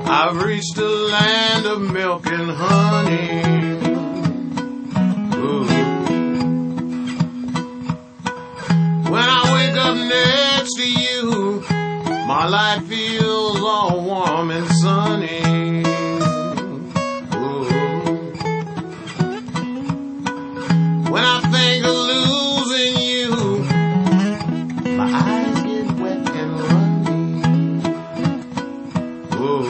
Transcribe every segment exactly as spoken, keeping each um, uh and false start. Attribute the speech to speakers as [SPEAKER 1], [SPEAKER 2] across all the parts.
[SPEAKER 1] I've reached a land of milk and honey. Ooh. When I wake up next to you, my life feels all warm and sunny. Ooh. When I think of losing you, my eyes get wet and runny. Ooh.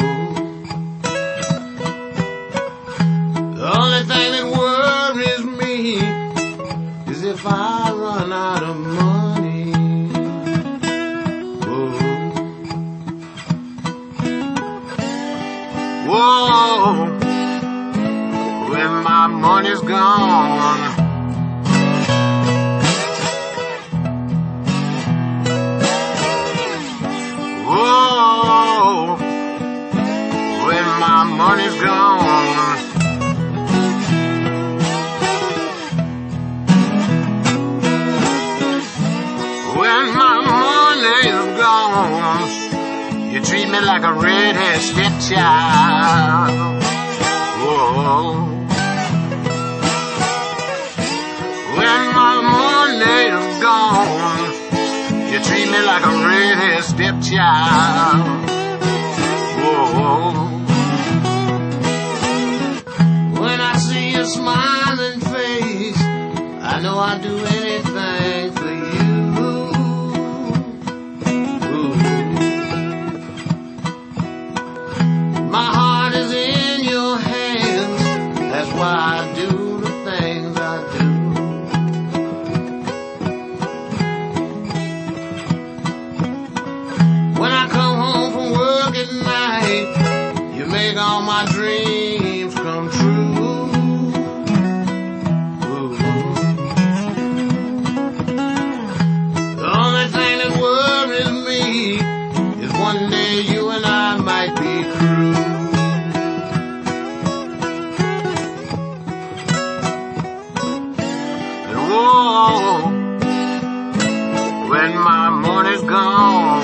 [SPEAKER 1] The only thing that worries me is if I run out of money. Ooh. Whoa, when my money's gone, whoa, when my money's gone, when my money's gone, you treat me like a redhead stepchild. Whoa. When my money's gone, you treat me like a redhead stepchild. Whoa. When I see your smiling face, I know I'd do anything for you. My heart is in your hands, that's why I do the things I do. When I come home from work at night, you make all my dreams come true. Ooh. The only thing that worries me is one day you and I might be through. Whoa, when my money's gone,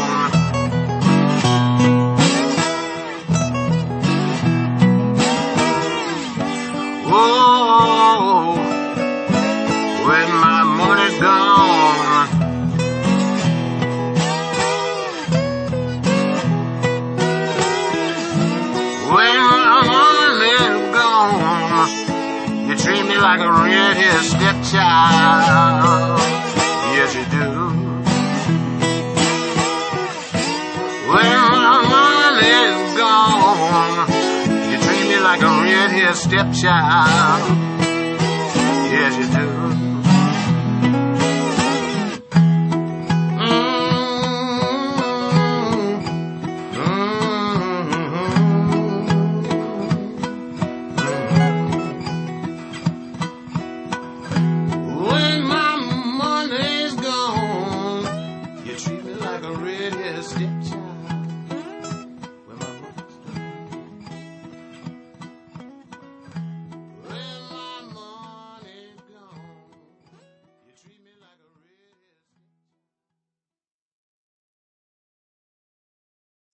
[SPEAKER 1] whoa, when my money's gone, when my money's gone, you treat me like a redhead stepchild. Yes, you do. When my money's gone, you treat me like a redhead stepchild. Yes, you do.